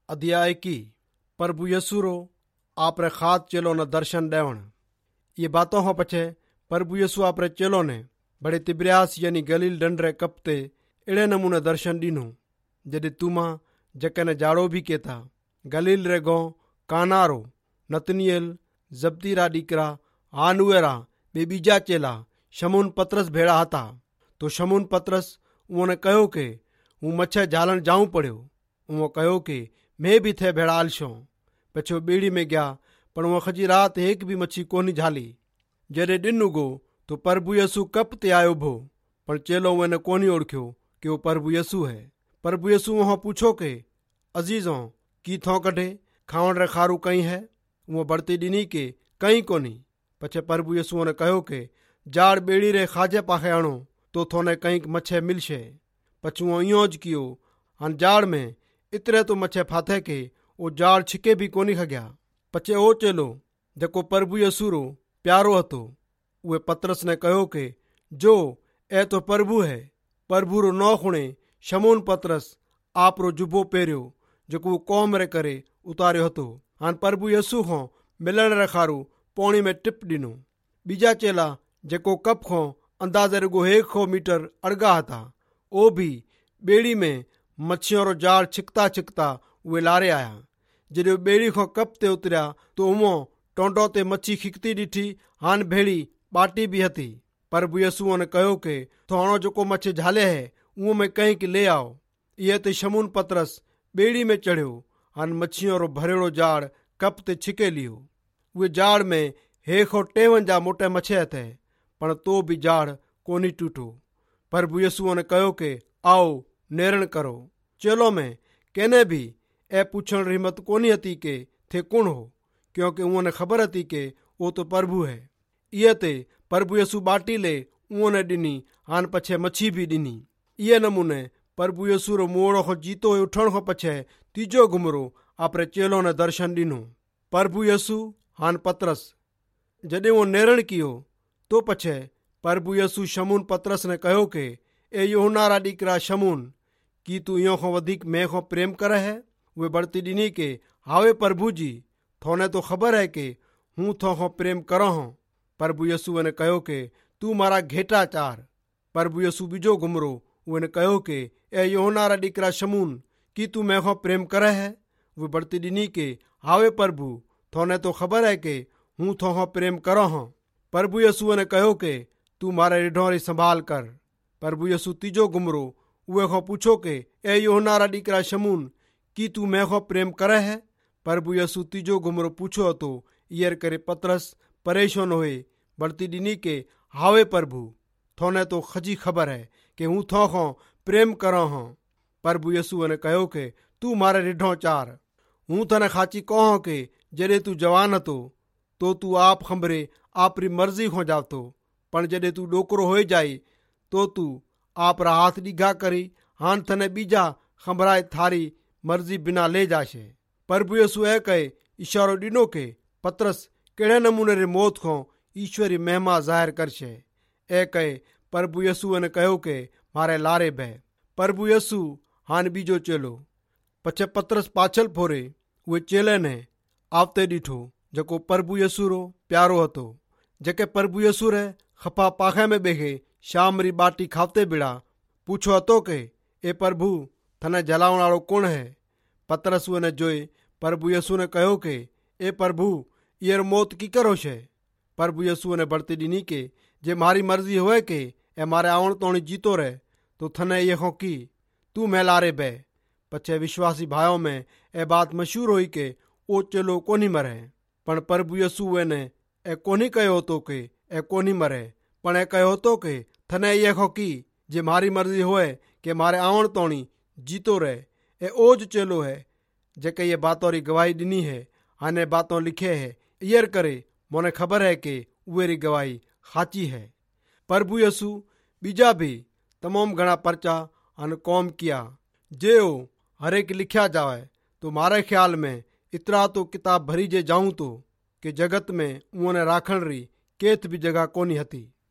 अध्याय की प्रभु यसुरो आपरे खास चेलो ने दर्शन देवण। ये बातों हो पछे प्रभु यसु आपरे चेलो ने बड़े तिब्रियास यानी गलील डंडरे कपते एड़े नमूने दर्शन दीनो जदे तुमा जकने जाड़ो भी केता गलील रे गो कानारो नतनियल जब्दीरा दीकरा हानुएरा बे बीजा चेला शमून पतरस भेड़ा हता। तो शमून पतरस उन्होंने कहो के हूँ मच्छे झालन जाऊं पड़ो। उहो कहो के मैं भी थे भेड़ा आलशो। पछो बीड़ी में गया पर वो खजी रात एक भी मच्छी कोनी झाली। जॾहिं दिन उगो तो प्रभु यसु कप ते आयो भो पर चेलो मैंने कोनी ओळख्यो कि वो प्रभु यसु है। प्रभु यसु वहां पूछो के अजीजों की थो कढे खावण रे खारू कई है। वो बढ़ती दिनी के कई कोनी। पछे प्रभु यसु ने कहो के जाड़ बेड़ी रे खाजे पाखे आणो तो थोने कईक मच्छे मिलशे। पछुओ इं ज कियो हान जाड़ में इतरे तो मच्छे फाथे के वो जाड़ छिके भी कोनी खग्या। पछे ओ चेलो जको प्रभु यसु रो प्यारो हतो उहे पतरस ने कहो के जो ए तो प्रभु है। प्रभु रो नौ खुणे शमून पतरस आप रो जुबो पेरियो जको वो कौम रे करे उतारियो हतो। हान प्रभु यसु खो मिलण रे खारू पौणी में टिप दिनो। बीजा चेला जको कप खो अंदाजे रुगो 100 मीटर अड़गा हता ओ भी बेड़ी में मच्छियों रो जाड़ छिकता छिकता वे लारे आया। जॾहिं बेड़ी खो कप ते उतरिया तो उमो टोंडो ते मच्छी खिकती ॾिठी। हान भेड़ी बाटी भी हती। प्रभु यसुओ ने कहो के थोड़ो जको मच्छी झाले है उहो में कहीं के ले आओ। ये ते शमून पतरस बेड़ी में चढ़ियो। हान मच्छियों रो भरेड़ो जाड़ कप ते छिके लियो। वे जाड़ में 153 मोटे मच्छे हते पण तो भी जाड़ कोनी टूटो। प्रभु यसुओ ने कहो के आओ नेरण करो। चेलो में केने भी ए पूछण री हिम्मत कोनी हती के थे कौन हो क्योंकि उन्होंने खबर हती के वो तो प्रभु है। ये ते प्रभु यसु बाटी ले उन्होंने दिनी। हान पछे मच्छी भी दिनी। ये नमूने प्रभु यसु रो मोड़ो खो जीतो उठण खो पछे तीजो घुमरो आपरे चेलो ने दर्शन दिनो। प्रभु यसु हान पतरस जॾहिं वो नेरण कियो तो पछे प्रभु यसु शमून पतरस ने कहो के ए यूहन्ना रा दीकरा शमून की तू इं खो वधिक मैं खो प्रेम करे है। वे बढ़ती दिनी के हावे प्रभु जी थोने तो खबर है के हूँ थो खो प्रेम करो हूँ। प्रभु यसु ने कहो के तू मारा घेटा चार। प्रभु यसु बीजो घुमरो उन्हें कहो के ए यूहन्ना रा दीकरा शमून की तू मैं खो प्रेम करे है। वे बढ़ती दिनी के हावे प्रभु थोने तो खबर है के हूँ थो खो प्रेम करो हूँ। प्रभु यसु ने कहो के तू मारे रिढों री संभाल कर। प्रभु यसु तीजो घुमरो उहे खो पूछो के ए यूहन्ना रा दीकरा शमून की तू मैं खो प्रेम करे है। प्रभु यसु तीजो घुमरो पूछो तो ईयर करे पतरस परेशान होए बढ़ती दिनी के हावे प्रभु थोने तो खजी खबर है कि हूँ थो खो प्रेम करो हूँ। प्रभु यसु ने कहो के तू मारे रिढों चार। हूँ थने खाची कहो के जॾे तू जवान हतो तो तू आप खंबरे आपरी मर्जी खो जावतो पण जॾे तू डोकरो होए जाई तो तू आप रा हाथ डीघा करी हान थने बीजा खंबराए थारी मर्जी बिना ले जाशे। प्रभु यसु ए कहे इशारो दिनो के पतरस केड़े नमूने रे मौत खो ईश्वरी महिमा जाहिर करशे। ए कहे प्रभु यसु ने कहो के मारे लारे बे। प्रभु यसु हान बीजो चेलो पछे पतरस पाछल फोरे वे चेले ने आवते डीठो जको प्रभु यसु रो प्यारो हतो। जके प्रभु यसु रे खपा पाखे में बेखे शाम री बाटी खावते बिड़ा पूछो हतो के ए प्रभु थने जलावण वाळो कोण है। पतरस ने जोई प्रभु यसु ने कहो के ए प्रभु ईयर मौत की करो छे। प्रभु यसु ने बढ़ती दिनी के जे मारी मर्जी होए के ए मारे आवण तोणी जीतो रहे तो थने ये खो की तू मेलारे बे। पछे विश्वासी भाइयों में ए बात मशहूर हुई के ओ चेलो कोनी मरे पण प्रभु यसु ने ए कोनी कहो तो के ए कोनी मरे पण ए कहो तो के थने ये खो की जे मारी मर्जी होए के मारे आवण तोणी जीतो रहे। ए ओज चेलो है जेके ये बातों री गवाही दिनी है। आने बातों लिखे है ईयर करे मोने खबर है के उहे री गवाही खाची है। प्रभु यसु बीजा भी तमाम घना परचा अन कौम किया जे ओ हरेक लिखा जावे तो मारे ख्याल में इतरा तो किताब भरी जे जाऊं तो कि जगत में उन्हें राखण री केत भी जगह कोनी हती।